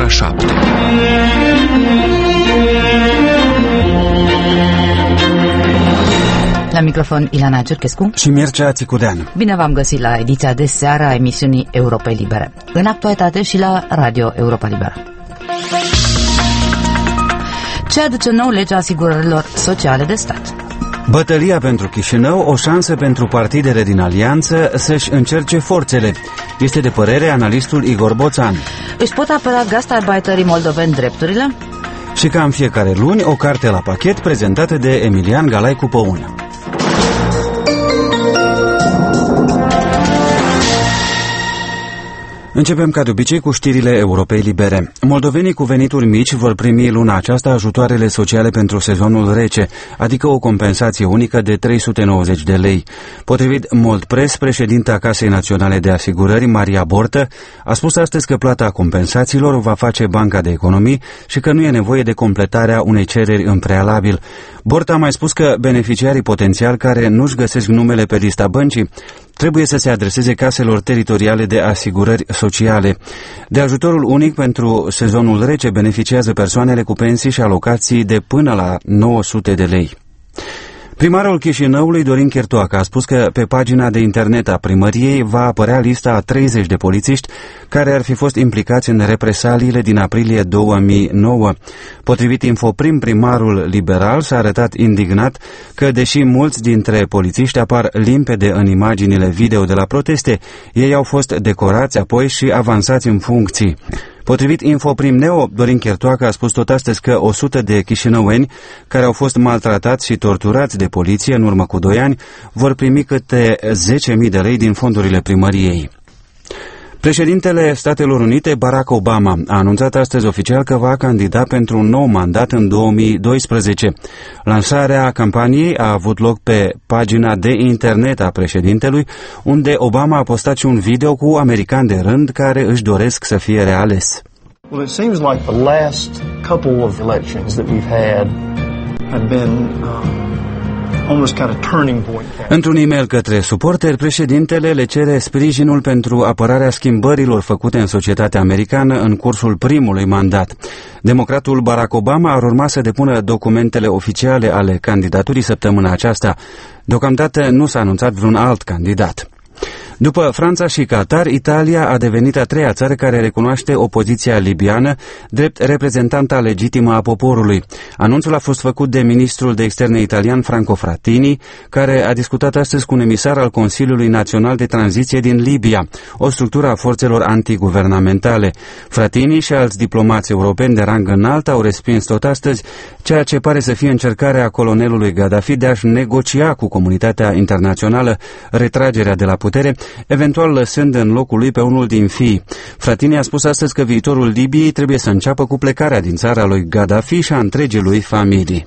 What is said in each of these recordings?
ora 7. La microfon Ilana Cerchescu și Mircea Țicudean. Bine v-am găsit la ediția de seară a emisiunii Europa Liberă, în actualitate și la Radio Europa Liberă. Ce aduce nou legea asigurărilor sociale de stat? Bătălia pentru Chișinău, o șansă pentru partidele din alianță să-și încerce forțele. Este de părere analistul Igor Boțan. Își pot apăra gastarbeiterii moldoveni drepturile? Și ca în fiecare luni, o carte la pachet prezentată de Emilian Galaicu Păun. Începem ca de obicei cu știrile Europei Libere. Moldovenii cu venituri mici vor primi luna aceasta ajutoarele sociale pentru sezonul rece, adică o compensație unică de 390 de lei. Potrivit Moldpress, președinta Casei Naționale de Asigurări, Maria Bortă, a spus astăzi că plata compensațiilor o va face Banca de Economii și că nu e nevoie de completarea unei cereri în prealabil. Bortă a mai spus că beneficiarii potențiali care nu-și găsesc numele pe lista băncii trebuie să se adreseze caselor teritoriale de asigurări sociale. De ajutorul unic pentru sezonul rece beneficiază persoanele cu pensii și alocații de până la 900 de lei. Primarul Chișinăului, Dorin Chertoacă, a spus că pe pagina de internet a primăriei va apărea lista a 30 de polițiști care ar fi fost implicați în represaliile din aprilie 2009. Potrivit Infoprim, primarul liberal s-a arătat indignat că, deși mulți dintre polițiști apar limpede în imaginile video de la proteste, ei au fost decorați apoi și avansați în funcții. Potrivit Infoprim Neo, Dorin Chertoacă a spus tot astăzi că 100 de chișinăueni care au fost maltratați și torturați de poliție în urmă cu 2 ani vor primi câte 10.000 de lei din fondurile primăriei. Președintele Statelor Unite, Barack Obama, a anunțat astăzi oficial că va candida pentru un nou mandat în 2012. Lansarea campaniei a avut loc pe pagina de internet a președintelui, unde Obama a postat și un video cu americani de rând care își doresc să fie reales. Well, it seems like the last couple of elections that we've had have been almost kind of turning point. Într-un e-mail către suporteri, președintele le cere sprijinul pentru apărarea schimbărilor făcute în societatea americană în cursul primului mandat. Democratul Barack Obama ar urma să depună documentele oficiale ale candidaturii săptămâna aceasta. Deocamdată nu s-a anunțat vreun alt candidat. După Franța și Qatar, Italia a devenit a treia țară care recunoaște opoziția libiană drept reprezentanta legitimă a poporului. Anunțul a fost făcut de ministrul de externe italian Franco Frattini, care a discutat astăzi cu un emisar al Consiliului Național de Tranziție din Libia, o structură a forțelor antiguvernamentale. Frattini și alți diplomați europeni de rang înalt au respins tot astăzi ceea ce pare să fie încercarea colonelului Gaddafi de a-și negocia cu comunitatea internațională retragerea de la putere, eventual lăsând în locul lui pe unul din fii. Frattini a spus astăzi că viitorul Libiei trebuie să înceapă cu plecarea din țara lui Gaddafi și a întregii lui familii.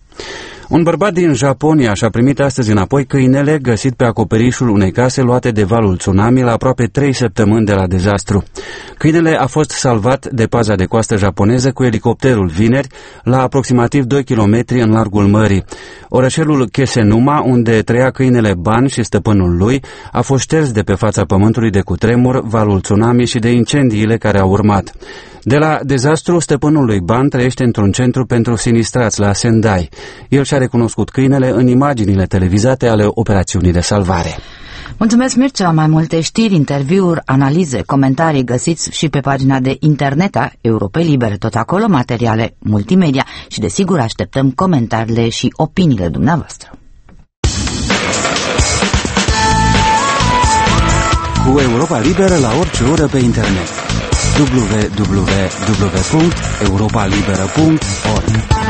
Un bărbat din Japonia și-a primit astăzi înapoi câinele găsit pe acoperișul unei case luate de valul tsunami la aproape 3 săptămâni de la dezastru. Câinele a fost salvat de paza de coastă japoneză cu elicopterul vineri la aproximativ 2 km în largul mării. Orășelul Kesenuma, unde trăia câinele Ban și stăpânul lui, a fost șters de pe fața pământului de cutremur, valul tsunami și de incendiile care au urmat. De la dezastru, stăpânul lui Ban trăiește într-un centru pentru sinistrați la Sendai. El și-a recunoscut câinele în imaginile televizate ale operațiunii de salvare. Mulțumesc, Mircea. Mai multe știri, interviuri, analize, comentarii găsiți și pe pagina de internet a Europei Libere. Tot acolo materiale multimedia și, desigur, așteptăm comentariile și opiniile dumneavoastră. Cu Europa Liberă la orice oră pe internet. www.europalibera.org.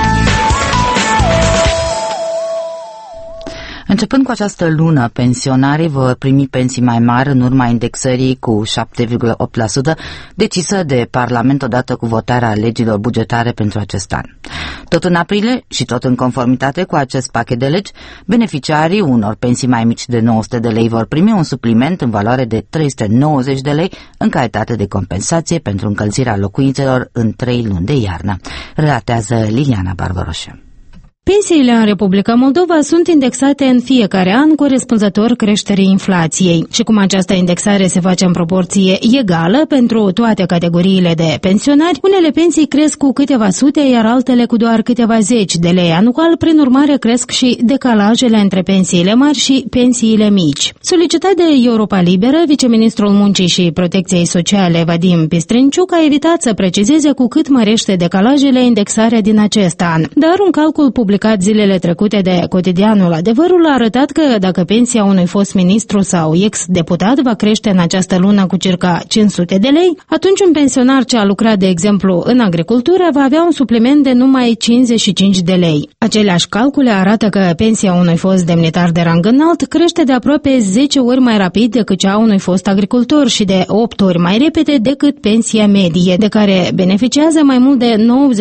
Începând cu această lună, pensionarii vor primi pensii mai mari în urma indexării cu 7,8% decisă de Parlament odată cu votarea legilor bugetare pentru acest an. Tot în aprilie și tot în conformitate cu acest pachet de legi, beneficiarii unor pensii mai mici de 900 de lei vor primi un supliment în valoare de 390 de lei în calitate de compensație pentru încălzirea locuințelor în 3 luni de iarnă, relatează Liliana Barbaroșe. Pensiile în Republica Moldova sunt indexate în fiecare an corespunzător creșterii inflației și cum această indexare se face în proporție egală pentru toate categoriile de pensionari, unele pensii cresc cu câteva sute, iar altele cu doar câteva zeci de lei anual, prin urmare cresc și decalajele între pensiile mari și pensiile mici. Solicitat de Europa Liberă, viceministrul Muncii și Protecției Sociale Vadim Pistrinciuc a evitat să precizeze cu cât mărește decalajele indexarea din acest an, dar un calcul publicat zilele trecute de cotidianul Adevărul a arătat că dacă pensia unui fost ministru sau ex-deputat va crește în această lună cu circa 500 de lei, atunci un pensionar ce a lucrat, de exemplu, în agricultură va avea un supliment de numai 55 de lei. Aceleași calcule arată că pensia unui fost demnitar de rang înalt crește de aproape 10 ori mai rapid decât cea a unui fost agricultor și de 8 ori mai repede decât pensia medie, de care beneficiază mai mult de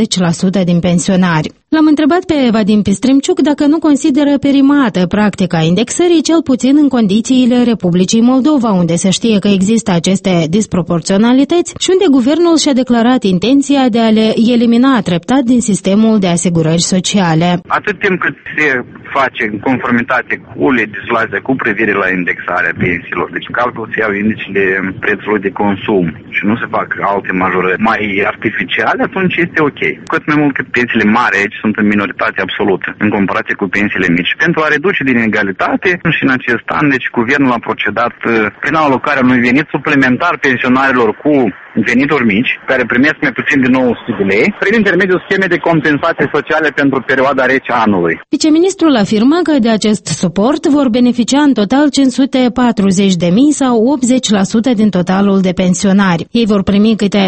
90% din pensionari. L-am întrebat pe Vadim Pistrinciuc dacă nu consideră perimată practica indexării, cel puțin în condițiile Republicii Moldova, unde se știe că există aceste disproporționalități și unde guvernul și-a declarat intenția de a le elimina treptat din sistemul de asigurări sociale. Atât timp cât se face în conformitate cu legislația cu privire la indexarea pensiilor, deci calcul se iau indicele prețului de consum și nu se fac alte majorări mai artificiale, atunci este ok. Cât mai mult cât pensiile mari aici sunt în minoritate absolută în comparație cu pensiile mici. Pentru a reduce din inegalitate și în acest an, deci guvernul a procedat prin alocarea unui venit suplimentar pensionarilor cu venituri mici, care primesc mai puțin de 900 de lei, prin intermediul schemei de compensații sociale pentru perioada rece anului. Viceministrul afirmă că de acest suport vor beneficia în total 540.000 sau 80% din totalul de pensionari. Ei vor primi câte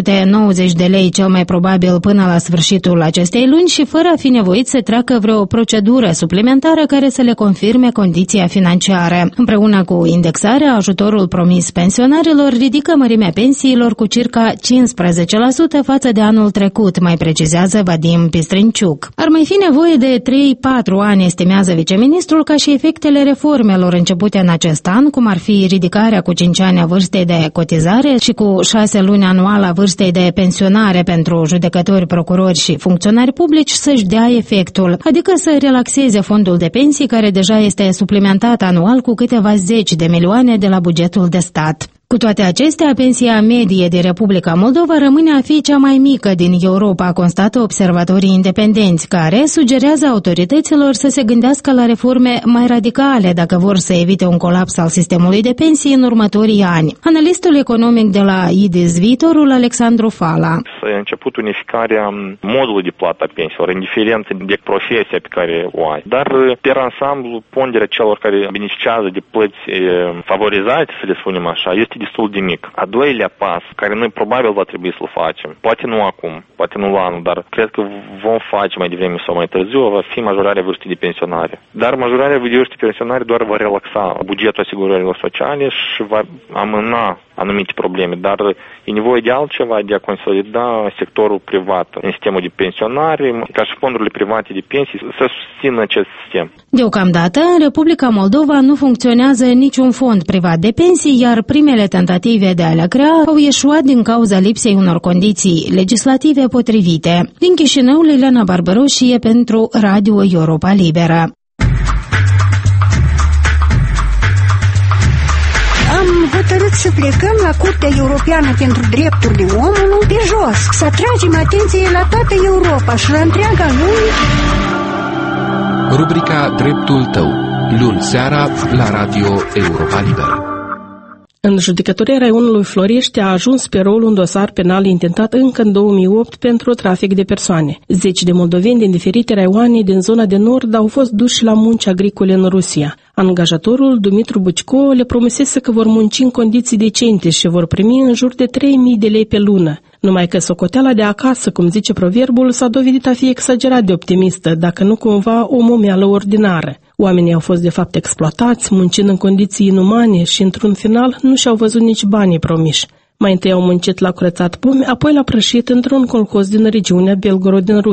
390 de lei cel mai probabil până la sfârșitul acestei luni și fără a fi nevoit să treacă vreo procedură suplimentară care să le confirme condiția financiară. Împreună cu indexarea, ajutorul promis pensionarilor ridică mărimea pensiilor cu circa 15% față de anul trecut, mai precizează Vadim Pistrinciuc. Ar mai fi nevoie de 3-4 ani, estimează viceministrul, ca și efectele reformelor începute în acest an, cum ar fi ridicarea cu 5 ani a vârstei de cotizare și cu 6 luni anual a vârstei de pensionare pentru judecători, procurori și funcționari publici, să-și dea efectul, adică să relaxeze fondul de pensii care deja este suplimentat anual cu câteva zeci de milioane de la bugetul de stat. Cu toate acestea, pensia medie de Republica Moldova rămâne a fi cea mai mică din Europa, constată observatorii independenți, care sugerează autorităților să se gândească la reforme mai radicale dacă vor să evite un colaps al sistemului de pensii în următorii ani. Analistul economic de la IDIS Viitorul, Alexandru Fala. S-a început unificarea modului de plată a pensiilor, indiferent de profesia pe care o ai. Dar, per ansamblu, ponderea celor care beneficiază de plăți favorizate, să le spunem așa, este destul de mic. A doilea pas, care noi probabil va trebui să-l facem, poate nu acum, poate nu la anul, dar cred că vom face mai devreme sau mai târziu, va fi majorarea vârstei de pensionare. Dar majorarea vârstei de pensionare doar va relaxa bugetul asigurărilor sociale și va amâna anumite probleme, dar e nevoie de altceva, de a consolida sectorul privat în sistemul de pensionare, ca și fondurile private de pensii să susțină acest sistem. Deocamdată, în Republica Moldova nu funcționează niciun fond privat de pensii, iar primele tentative de a le crea au ieșuat din cauza lipsei unor condiții legislative potrivite. Din Chișinău, Liliana Barbaroșie pentru Radio Europa Liberă. Am hotărât să plecăm la Curtea Europeană pentru Drepturile Omului pe jos, să atragem atenție la toată Europa și la întreaga lume. Rubrica Dreptul tău, luni seara la Radio Europa Liberă. În judecătoria raionului Florești a ajuns pe rol un dosar penal intentat încă în 2008 pentru trafic de persoane. 10 de moldoveni din diferite raioane din zona de nord au fost duși la munci agricole în Rusia. Angajatorul, Dumitru Bucco, le promisese că vor munci în condiții decente și vor primi în jur de 3.000 de lei pe lună. Numai că socoteala de acasă, cum zice proverbul, s-a dovedit a fi exagerat de optimistă, dacă nu cumva o momeală ordinară. Oamenii au fost de fapt exploatați, muncind în condiții inumane și, într-un final, nu și-au văzut nici banii promiși. Mai întâi au muncit la curățat pomi, apoi la prășit într-un colhoz din regiunea Belgorod din Rusia.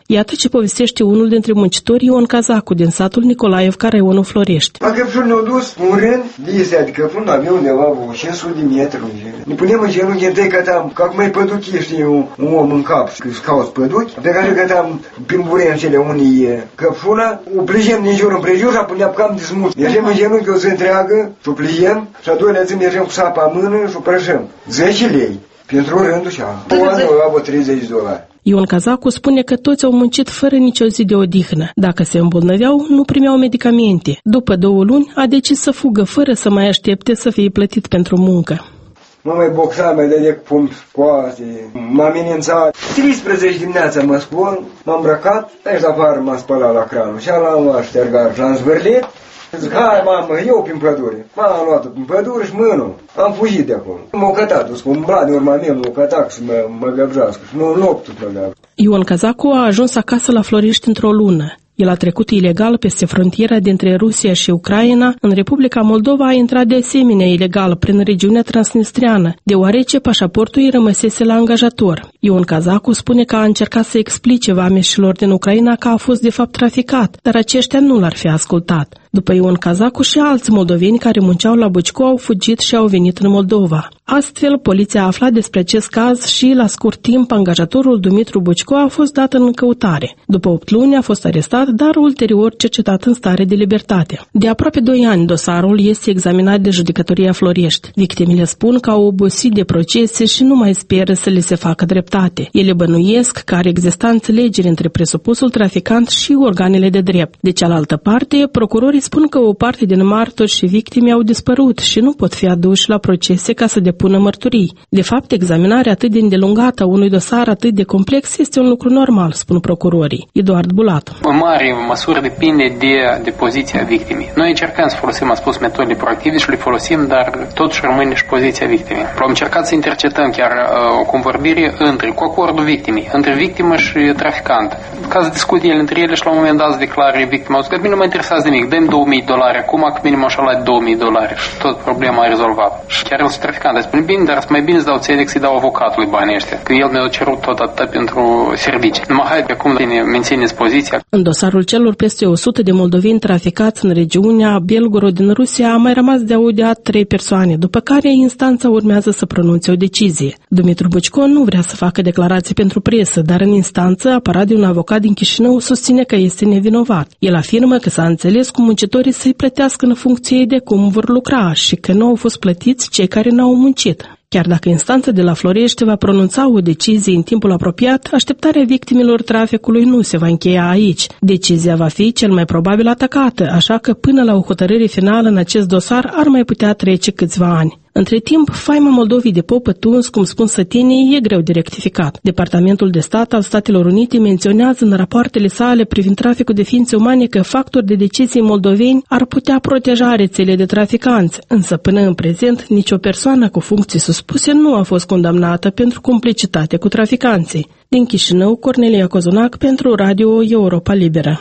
Iată ce povestește unul dintre muncitori, Ion Cazacu, din satul Nicolaevca, raionul Florești. La Căpșuni ne-au dus un rând, de adică Căpșuni avea undeva 500 de metri. Ne punem în genunchi, întâi cătam, ca cum e păduchi, știi, un om în cap, că cauți păduchi, pe care cătam prin burencele unii Căpșuna, o plijem din jur împrejur și apoi ne apucam de smut. Mergem în genunchi o zi întreagă și o plijem și a doilea zi mergem cu sapa în mână și o prăjăm. 10 lei pentru rândul și a. O anul avea $30. Ion Cazacu spune că toți au muncit fără nicio zi de odihnă. Dacă se îmbolnăveau, nu primeau medicamente. După 2 luni, a decis să fugă fără să mai aștepte să fie plătit pentru muncă. Mă mai boxa, mai dădea cu pumni scoase, m-am amenințat. 13 dimineața mă scol, m-am îmbrăcat, aici afară m-am spălat la cranul și l-am ștergat și l-am zvârlit. Zic, hai mamă, eu prin pădure. M-am luat-o prin pădure și mână. Am fugit de acolo. M-au cătat, că umbla de urma mea, m-au cătat și mă găbjească. Și nu noptul mă găbjească. Ion Cazacu a ajuns acasă la Florești într-o lună. El a trecut ilegal peste frontiera dintre Rusia și Ucraina. În Republica Moldova a intrat de asemenea ilegal prin regiunea transnistreană, deoarece pașaportul îi rămăsese la angajator. Ion Cazacu spune că a încercat să explice vameșilor din Ucraina că a fost de fapt traficat, dar aceștia nu l-ar fi ascultat. După Ion Cazacu și alți moldoveni care munceau la Bucco au fugit și au venit în Moldova. Astfel, poliția a aflat despre acest caz și, la scurt timp, angajatorul Dumitru Bucco a fost dat în căutare. După 8 luni a fost arestat, dar ulterior cercetat în stare de libertate. De aproape 2 ani, dosarul este examinat de Judecătoria Florești. Victimele spun că au obosit de procese și nu mai speră să le se facă dreptate. Ele bănuiesc că ar exista înțelegere între presupusul traficant și organele de drept. De cealaltă parte, procurorii spun că o parte din martori și victime au dispărut și nu pot fi aduși la procese ca să depună mărturii. De fapt, examinarea atât de îndelungată a unui dosar atât de complex este un lucru normal, spun procurorii. Eduard Bulat. În mare măsură depinde de poziția victimei. Noi încercăm să folosim, am spus, metode proactive și le folosim, dar totuși rămâne și poziția victimei. Am încercat să intercetăm chiar o convorbire cu acordul victimei, între victimă și traficant. Ca să discute ele între ele și la un moment dat să declare victima, că bine, nu mă interesează nimic, dăm $2.000, acum că minim așa la $2.000 și tot problema a rezolvat. Și chiar el și traficant, spune bine, dar mai bine să dau țelec să-i dau avocatului banii ăștia, că el mi-a cerut tot atât pentru servicii. Numai hai, acum mențineți poziția. În dosarul celor peste 100 de moldoveni traficați în regiunea Belgorod din Rusia a mai rămas de audiat 3 persoane, după care instanța urmează să pronunțe o decizie. Dumitru Bucco nu vrea să facă declarații pentru presă, dar în instanță, aparat de un avocat din Chișinău, susține că este nevinovat. El afirmă că s-a înțeles cu muncitorii să-i plătească în funcție de cum vor lucra și că nu au fost plătiți cei care n-au muncit. Chiar dacă instanța de la Florești va pronunța o decizie în timpul apropiat, așteptarea victimelor traficului nu se va încheia aici. Decizia va fi cel mai probabil atacată, așa că până la o hotărâre finală în acest dosar ar mai putea trece câțiva ani. Între timp, faima Moldovei de pop pătuns, cum spun sătenii, e greu de rectificat. Departamentul de Stat al Statelor Unite menționează în rapoartele sale privind traficul de ființe umane că factori de decesie moldoveni ar putea proteja rețele de traficanți, însă până în prezent nicio persoană cu funcții suspuse nu a fost condamnată pentru complicitate cu traficanții. Din Chișinău, Cornelia Cozonac pentru Radio Europa Liberă.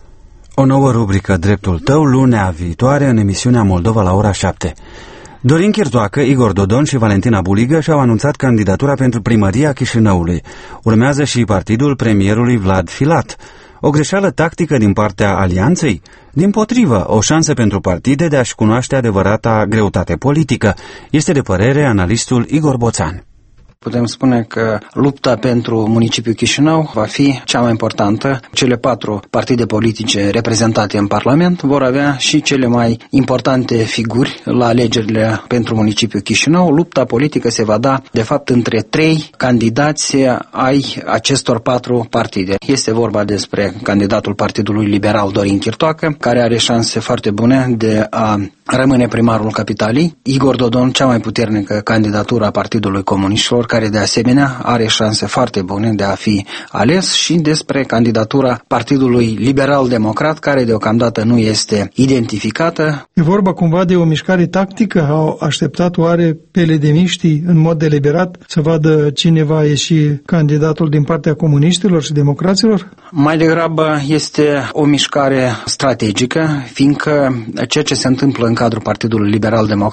O nouă rubrică, Dreptul tău, lunea viitoare în emisiunea Moldova la ora 7. Dorin Chirtoacă, Igor Dodon și Valentina Buligă și-au anunțat candidatura pentru primăria Chișinăului. Urmează și partidul premierului Vlad Filat. O greșeală tactică din partea alianței? Dimpotrivă, o șansă pentru partide de a-și cunoaște adevărata greutate politică, este de părere analistul Igor Boțan. Putem spune că lupta pentru municipiul Chișinău va fi cea mai importantă. Cele 4 partide politice reprezentate în Parlament vor avea și cele mai importante figuri la alegerile pentru municipiul Chișinău. Lupta politică se va da, de fapt, între 3 candidați ai acestor 4 partide. Este vorba despre candidatul Partidului Liberal Dorin Chirtoacă, care are șanse foarte bune de a rămâne primarul capitalei. Igor Dodon, cea mai puternică candidatură a Partidului Comuniștilor, care de asemenea are șanse foarte bune de a fi ales, și despre candidatura Partidului Liberal-Democrat, care deocamdată nu este identificată. E vorba cumva de o mișcare tactică? Au așteptat oare peledemiștii în mod deliberat să vadă cine va ieși candidatul din partea comuniștilor și democraților? Mai degrabă este o mișcare strategică, fiindcă ceea ce se întâmplă în cadrul Partidului Liberal-Democrat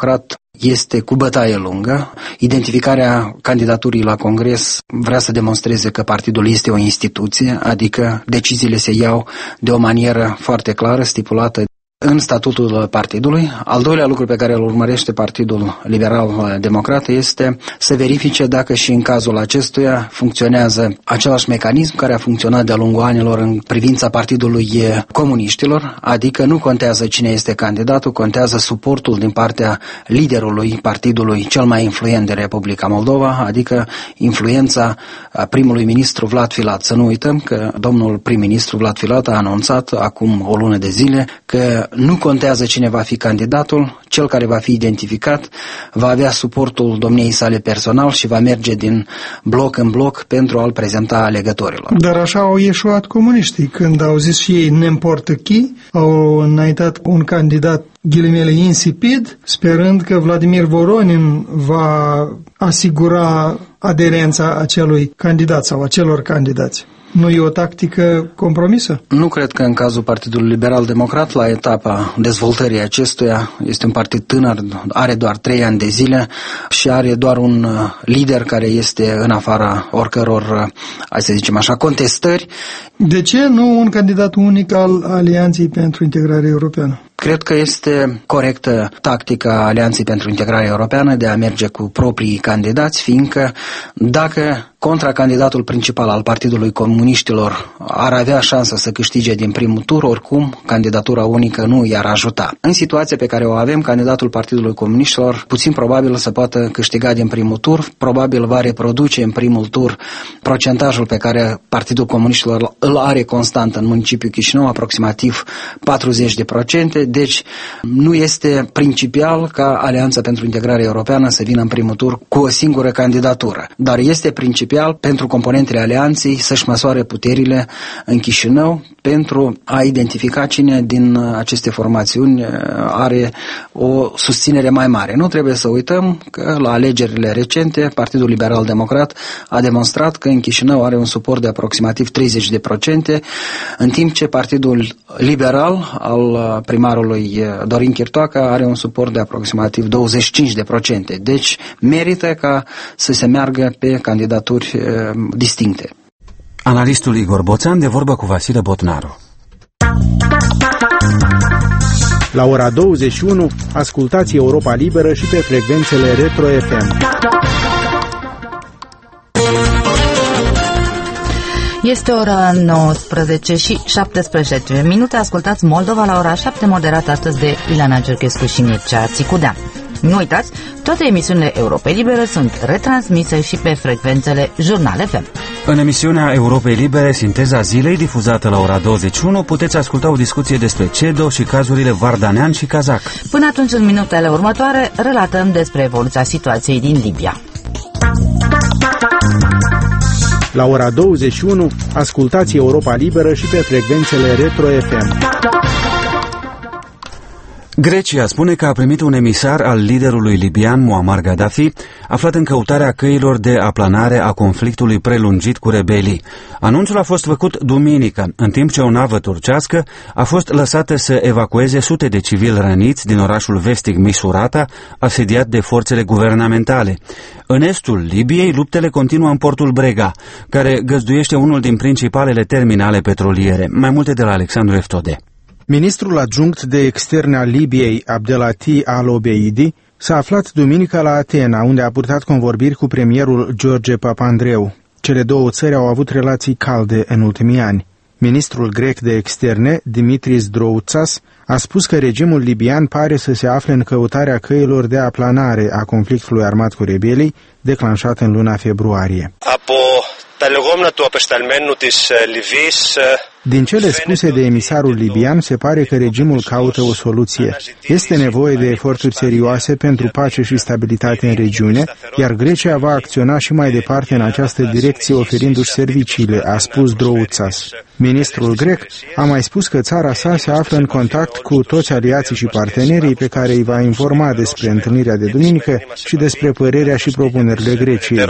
este cu bătaie lungă. Identificarea candidaturii la Congres vrea să demonstreze că partidul este o instituție, adică deciziile se iau de o manieră foarte clară, stipulată în statutul partidului. Al doilea lucru pe care îl urmărește Partidul Liberal Democrat este să verifice dacă și în cazul acestuia funcționează același mecanism care a funcționat de-a lungul anilor în privința Partidului Comuniștilor, adică nu contează cine este candidatul, contează suportul din partea liderului partidului cel mai influent de Republica Moldova, adică influența primului ministru Vlad Filat. Să nu uităm că domnul prim-ministru Vlad Filat a anunțat acum o lună de zile că nu contează cine va fi candidatul, cel care va fi identificat va avea suportul domniei sale personal și va merge din bloc în bloc pentru a-l prezenta alegătorilor. Dar așa au ieșuat comuniștii când au zis și ei ne-mportă chi, au înaintat un candidat ghilimele insipid, sperând că Vladimir Voronin va asigura aderența acelui candidat sau acelor candidați. Nu e o tactică compromisă? Nu cred că în cazul Partidului Liberal Democrat, la etapa dezvoltării acestuia, este un partid tânăr, are doar 3 ani de zile și are doar un lider care este în afara oricăror, hai să zicem așa, contestări. De ce nu un candidat unic al Alianței pentru Integrare Europeană? Cred că este corectă tactica Alianței pentru Integrare Europeană de a merge cu proprii candidați, fiindcă dacă contracandidatul principal al Partidului Comuniștilor ar avea șansa să câștige din primul tur, oricum candidatura unică nu i-ar ajuta. În situația pe care o avem, candidatul Partidului Comuniștilor puțin probabil să poată câștiga din primul tur, probabil va reproduce în primul tur procentajul pe care Partidul Comuniștilor îl are constant în municipiul Chișinău, aproximativ 40%. Deci nu este principial ca Alianța pentru Integrare Europeană să vină în primul tur cu o singură candidatură, dar este principial pentru componentele Alianței să-și măsoare puterile în Chișinău pentru a identifica cine din aceste formațiuni are o susținere mai mare. Nu trebuie să uităm că la alegerile recente Partidul Liberal Democrat a demonstrat că în Chișinău are un suport de aproximativ 30%, în timp ce Partidul Liberal al primarului Dorin Chirtoaca are un suport de aproximativ 25%. Deci merită ca să se meargă pe candidaturi distincte. Analistul Igor Boțan de vorbă cu Vasile Botnaru. La ora 21, ascultați Europa Liberă și pe frecvențele Retro FM. Este ora 19 și 17 minute. Ascultați Moldova la ora 7, moderat astăzi de Ileana Cerchescu și Mircea Țicudean. Nu uitați, toate emisiunile Europei Libere sunt retransmise și pe frecvențele Jurnal FM. În emisiunea Europei Libere, Sinteza Zilei, difuzată la ora 21, puteți asculta o discuție despre CEDO și cazurile Vardanean și Kazak. Până atunci, în minutele următoare, relatăm despre evoluția situației din Libia. La ora 21, ascultați Europa Liberă și pe frecvențele Retro FM. Grecia spune că a primit un emisar al liderului libian Muammar Gaddafi, aflat în căutarea căilor de aplanare a conflictului prelungit cu rebelii. Anunțul a fost făcut duminică, în timp ce o navă turcească a fost lăsată să evacueze sute de civili răniți din orașul vestic Misurata, asediat de forțele guvernamentale. În estul Libiei, luptele continuă în portul Brega, care găzduiește unul din principalele terminale petroliere. Mai multe de la Alexandru Eftode. Ministrul adjunct de externe al Libiei, Abdelati Al-Obeidi, s-a aflat duminică la Atena, unde a purtat convorbiri cu premierul George Papandreou. Cele două țări au avut relații calde în ultimii ani. Ministrul grec de externe, Dimitris Droutsas, a spus că regimul libian pare să se afle în căutarea căilor de aplanare a conflictului armat cu rebelii, declanșat în luna februarie. Din cele spuse de emisarul libian, se pare că regimul caută o soluție. Este nevoie de eforturi serioase pentru pace și stabilitate în regiune, iar Grecia va acționa și mai departe în această direcție, oferindu-și serviciile, a spus Droutsas. Ministrul grec a mai spus că țara sa se află în contact cu toți aliații și partenerii pe care îi va informa despre întâlnirea de duminică și despre părerea și propunerile Greciei.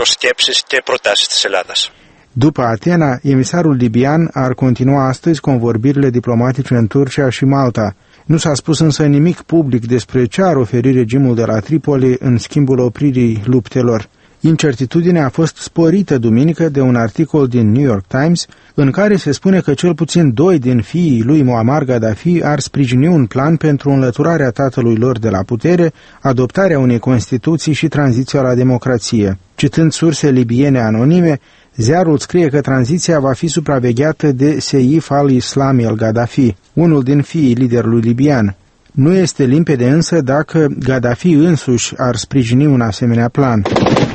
După Atena, emisarul libian ar continua astăzi convorbirile diplomatice în Turcia și Malta. Nu s-a spus însă nimic public despre ce ar oferi regimul de la Tripoli în schimbul opririi luptelor. Incertitudinea a fost sporită duminică de un articol din New York Times în care se spune că cel puțin 2 din fiii lui Muammar Gaddafi ar sprijini un plan pentru înlăturarea tatălui lor de la putere, adoptarea unei constituții și tranziția la democrație. Citând surse libiene anonime, ziarul scrie că tranziția va fi supravegheată de Seif al-Islam el-Gaddafi, unul din fiii liderului libian. Nu este limpede însă dacă Gaddafi însuși ar sprijini un asemenea plan.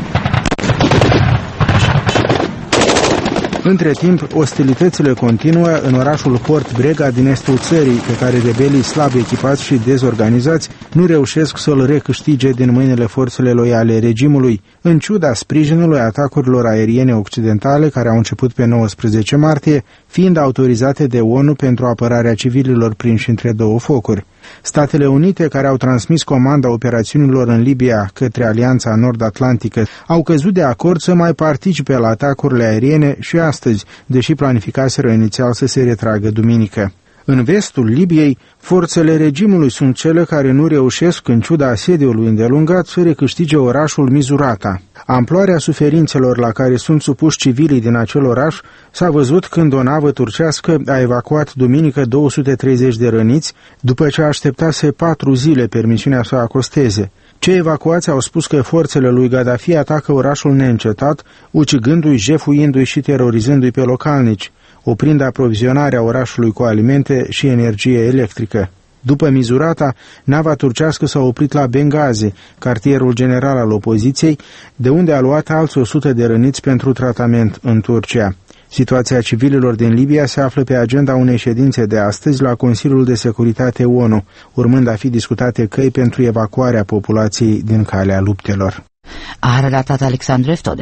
Între timp, ostilitățile continuă în orașul Port Brega din estul țării, pe care rebelii slab echipați și dezorganizați nu reușesc să-l recâștige din mâinile forțele loiale regimului, în ciuda sprijinului atacurilor aeriene occidentale care au început pe 19 martie, fiind autorizate de ONU pentru apărarea civililor prinși între două focuri. Statele Unite, care au transmis comanda operațiunilor în Libia către Alianța Nord-Atlantică, au căzut de acord să mai participe la atacurile aeriene și astăzi, deși planificaseră inițial să se retragă duminică. În vestul Libiei, forțele regimului sunt cele care nu reușesc, în ciuda asediului îndelungat, să recâștige orașul Misurata. Amploarea suferințelor la care sunt supuși civilii din acel oraș s-a văzut când o navă turcească a evacuat duminică 230 de răniți, după ce așteptase 4 zile permisiunea să acosteze. Cei evacuați au spus că forțele lui Gaddafi atacă orașul neîncetat, ucigându-i, jefuindu-i și terorizându-i pe localnici, oprind aprovizionarea orașului cu alimente și energie electrică. După Misurata, nava turcească s-a oprit la Benghazi, cartierul general al opoziției, de unde a luat alți 100 de răniți pentru tratament în Turcia. Situația civililor din Libia se află pe agenda unei ședințe de astăzi la Consiliul de Securitate ONU, urmând a fi discutate căi pentru evacuarea populației din calea luptelor. A relatat Alexandru Eftode.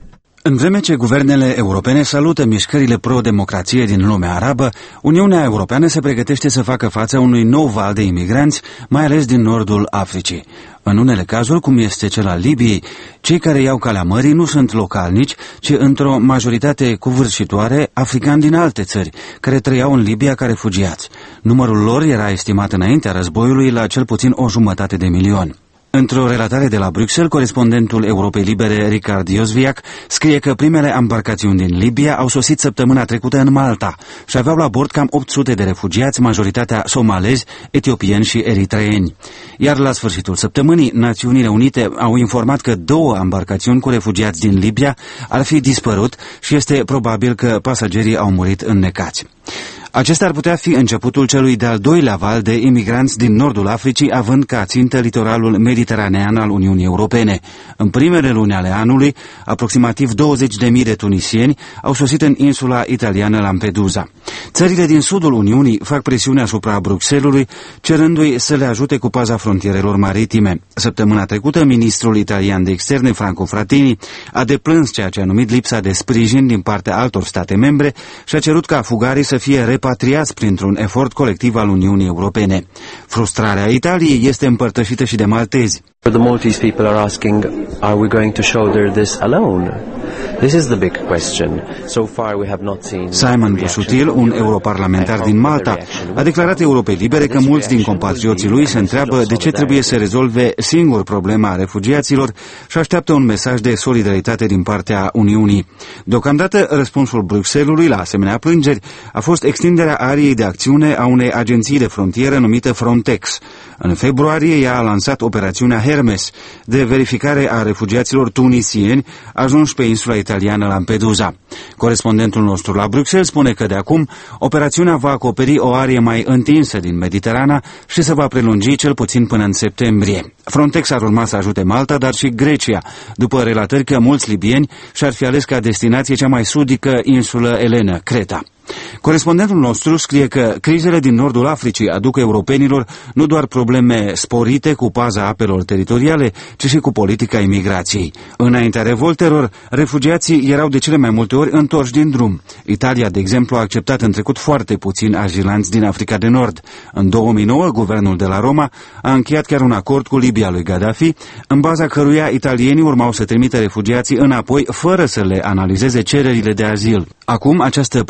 În vreme ce guvernele europene salută mișcările pro-democrație din lumea arabă, Uniunea Europeană se pregătește să facă față unui nou val de imigranți, mai ales din nordul Africii. În unele cazuri, cum este cel al Libiei, cei care iau calea mării nu sunt localnici, ci într-o majoritate covârșitoare africani din alte țări, care trăiau în Libia ca refugiați. Numărul lor era estimat înaintea războiului la cel puțin 1,5 milion. Într-o relatare de la Bruxelles, corespondentul Europei Libere, Ricard Iosviac, scrie că primele embarcațiuni din Libia au sosit săptămâna trecută în Malta și aveau la bord cam 800 de refugiați, majoritatea somalezi, etiopieni și eritreeni. Iar la sfârșitul săptămânii, Națiunile Unite au informat că 2 embarcațiuni cu refugiați din Libia ar fi dispărut și este probabil că pasagerii au murit înnecați. Acesta ar putea fi începutul celui de-al doilea val de imigranți din nordul Africii, având ca țintă litoralul mediteranean al Uniunii Europene. În primele luni ale anului, aproximativ 20.000 de tunisieni au sosit în insula italiană Lampedusa. Țările din sudul Uniunii fac presiune asupra Bruxellesului, cerându-i să le ajute cu paza frontierelor maritime. Săptămâna trecută, ministrul italian de externe, Franco Frattini, a deplâns ceea ce a numit lipsa de sprijin din partea altor state membre și a cerut ca fugarii să fie repatriați printr-un efort colectiv al Uniunii Europene. Frustrarea Italiei este împărtășită și de maltezi. The Maltese people are asking, are we going to shoulder this alone? This is the big question. So far we have not seen. Simon Busuttil, un europarlamentar din Malta, a declarat Europei Libere că mulți din compatrioții lui se întreabă de ce trebuie să rezolve singur problema refugiaților și așteaptă un mesaj de solidaritate din partea Uniunii. Deocamdată, răspunsul Bruxellesului la asemenea plângeri a fost extinderea ariei de acțiune a unei agenții de frontieră numită Frontex. În februarie ea a lansat operațiunea Hermes, de verificare a refugiaților tunisieni ajunși pe insula italiană Lampedusa. Corespondentul nostru la Bruxelles spune că de acum operațiunea va acoperi o arie mai întinsă din Mediterana și se va prelungi cel puțin până în septembrie. Frontex ar urma să ajute Malta, dar și Grecia, după relatări că mulți libieni și-ar fi ales ca destinație cea mai sudică insulă elenă, Creta. Corespondentul nostru scrie că crizele din nordul Africii aduc europenilor nu doar probleme sporite cu paza apelor teritoriale, ci și cu politica imigrației. Înaintea revoltelor, refugiații erau de cele mai multe ori întorși din drum. Italia, de exemplu, a acceptat în trecut foarte puțini azilanți din Africa de Nord. În 2009, guvernul de la Roma a încheiat chiar un acord cu Libia lui Gaddafi, în baza căruia italienii urmau să trimită refugiații înapoi, fără să le analizeze cererile de azil. Acum, această politică este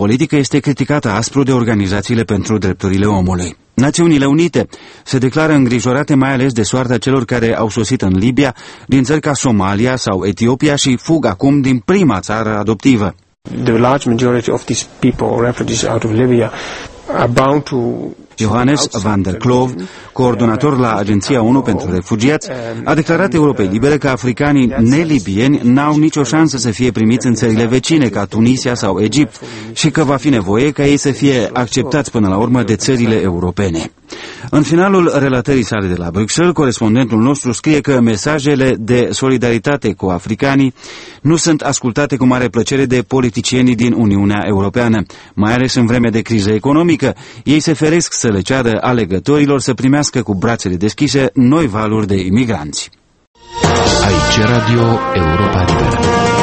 este criticată aspru de organizațiile pentru drepturile omului. Națiunile Unite se declară îngrijorate mai ales de soarta celor care au sosit în Libia din țări ca Somalia sau Etiopia și fug acum din prima țară adoptivă. The large majority of these people, refugees out of Libya, are bound to... Johannes van der Kloof, coordonator la Agenția ONU pentru Refugiați, a declarat Europei Libere că africanii nelibieni n-au nicio șansă să fie primiți în țările vecine, ca Tunisia sau Egipt, și că va fi nevoie ca ei să fie acceptați până la urmă de țările europene. În finalul relatării sale de la Bruxelles, corespondentul nostru scrie că mesajele de solidaritate cu africanii nu sunt ascultate cu mare plăcere de politicienii din Uniunea Europeană. Mai ales în vreme de criză economică, ei se feresc să le ceară alegătorilor să primească cu brațele deschise noi valuri de imigranți. Aici Radio Europa Liberă.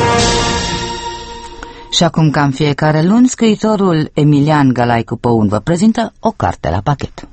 Și acum, ca în fiecare luni, scriitorul Emilian Galaicu Păun vă prezintă o carte la pachet.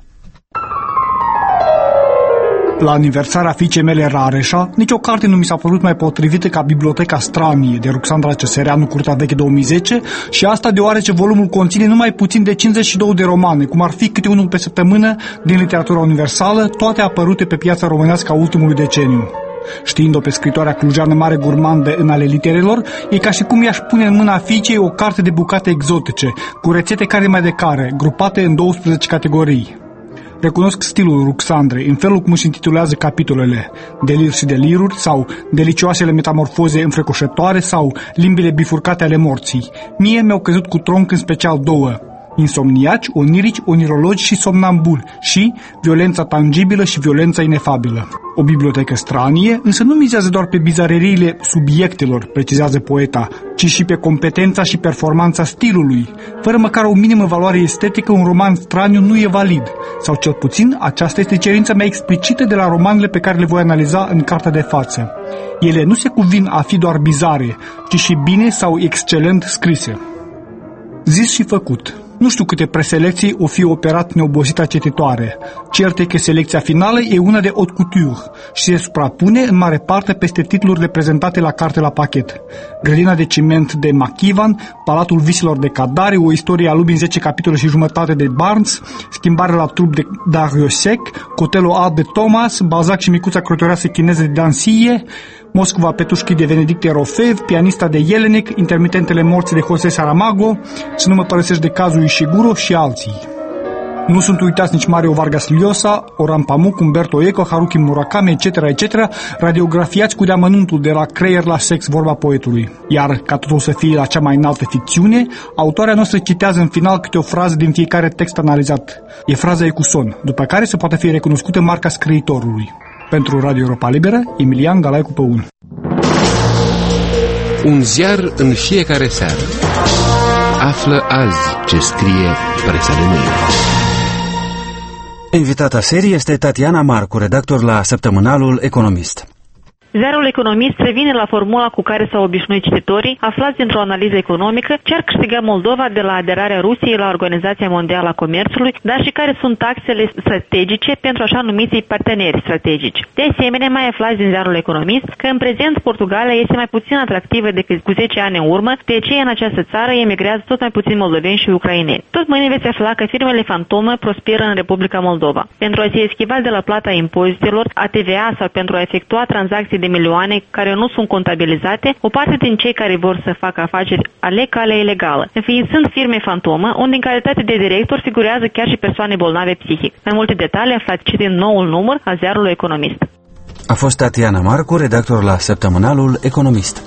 La aniversarea fiicei mele Rareșa, nicio carte nu mi s-a părut mai potrivită ca Biblioteca Stranie de Ruxandra Cesereanu, Curtea Veche 2010, și asta deoarece volumul conține numai puțin de 52 de romane, cum ar fi câte unul pe săptămână din literatura universală, toate apărute pe piața românească a ultimului deceniu. Știind-o pe scritoarea clujeană mare gurmandă în ale literelor, e ca și cum i-aș pune în mâna fiicei o carte de bucate exotice, cu rețete care mai de care, grupate în 12 categorii. Recunosc stilul Ruxandrei în felul cum își intitulează capitolele: Delir și deliruri, sau Delicioasele metamorfoze înfricoșătoare, sau Limbile bifurcate ale morții. Mie mi-au căzut cu tronc în special două: Insomniaci, onirici, onirologi și somnambuli, și Violența tangibilă și violența inefabilă. O bibliotecă stranie însă nu mizează doar pe bizareriile subiectelor, precizează poeta, ci și pe competența și performanța stilului. Fără măcar o minimă valoare estetică, un roman straniu nu e valid, sau cel puțin aceasta este cerința mea explicită de la romanele pe care le voi analiza în cartea de față. Ele nu se cuvin a fi doar bizare, ci și bine sau excelent scrise. Zis și făcut. Nu știu câte preselecții o fi operat neobosita cititoare. Cert e că selecția finală e una de haute couture și se suprapune în mare parte peste titlurile prezentate la carte la pachet. Grădina de ciment de McKeevan, Palatul viselor de Kadari, o istorie a lumii în 10 capitole și jumătate de Barnes, Schimbarea la trup de Dariussec, Cotelul alb de Thomas, Balzac și micuța crotoreasă chineză de Dansie, Moscova Petușchi de Venedict Erofev, Pianista de Jelinek, Intermitentele morții de José Saramago, Să nu mă părăsești de cazul Ishiguro și alții. Nu sunt uitați nici Mario Vargas Llosa, Orhan Pamuk, Umberto Eco, Haruki Murakami, etc., radiografiați cu deamănuntul de la creier la sex, vorba poetului. Iar, ca totul să fie la cea mai înaltă ficțiune, autoarea noastră citează în final câte o frază din fiecare text analizat. E fraza cu son, după care se poate fi recunoscută marca scriitorului. Pentru Radio Europa Liberă, Emilian Galaicu Păun. Un ziar în fiecare seară. Află azi ce scrie presa de mâine. Invitata serii este Tatiana Marcu, redactor la săptămânalul Economist. Ziarul Economist revine la formula cu care s-au obișnuit cititorii, aflați dintr-o analiză economică, ce ar câștiga Moldova de la aderarea Rusiei la Organizația Mondială a Comerțului, dar și care sunt taxele strategice pentru așa numiții parteneri strategici. De asemenea, mai aflați din Ziarul Economist că în prezent Portugalia este mai puțin atractivă decât cu 10 ani în urmă, de aceea în această țară emigrează tot mai puțin moldoveni și ucraineni. Tot mâine veți afla că firmele fantomă prosperă în Republica Moldova. Pentru a se eschiva de la plata impozitelor, a TVA sau pentru a efectua tranzacții de milioane care nu sunt contabilizate, o parte din cei care vor să facă afaceri aleg calea ilegală. Fiind sunt firme fantomă, unde în calitate de director figurează chiar și persoane bolnave psihic. Mai multe detalii aflați citind noul număr al Ziarului Economist. A fost Tatiana Marcu, redactor la săptămânalul Economist.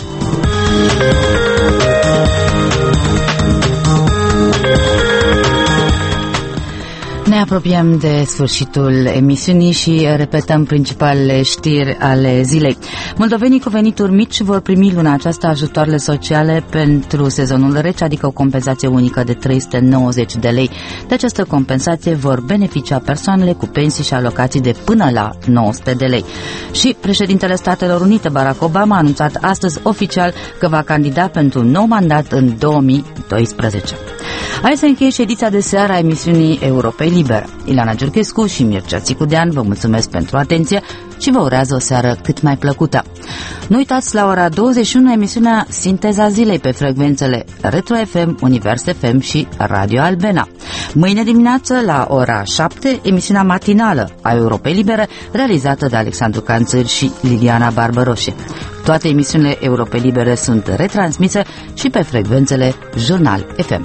Ne apropiem de sfârșitul emisiunii și repetăm principalele știri ale zilei. Moldovenii cu venituri mici vor primi luna aceasta ajutoarele sociale pentru sezonul rece, adică o compensație unică de 390 de lei. De această compensație vor beneficia persoanele cu pensii și alocații de până la 900 de lei. Și președintele Statelor Unite, Barack Obama, a anunțat astăzi oficial că va candida pentru un nou mandat în 2012. Aici se încheie și ediția de seară a emisiunii Europei Libere. Ileana Giurchescu și Mircea Țicudean vă mulțumesc pentru atenție și vă urează o seară cât mai plăcută. Nu uitați la ora 21 emisiunea Sinteza Zilei pe frecvențele Retro FM, Univers FM și Radio Albena. Mâine dimineață la ora 7 emisiunea matinală a Europei Libere realizată de Alexandru Canțăr și Liliana Barbaroșe. Toate emisiunile Europei Libere sunt retransmise și pe frecvențele Jurnal FM.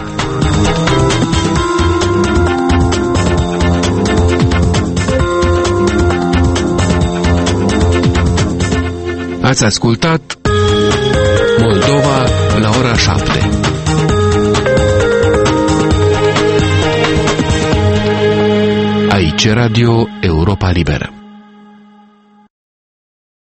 Ați ascultat Moldova la ora 7. Aici Radio Europa Liberă.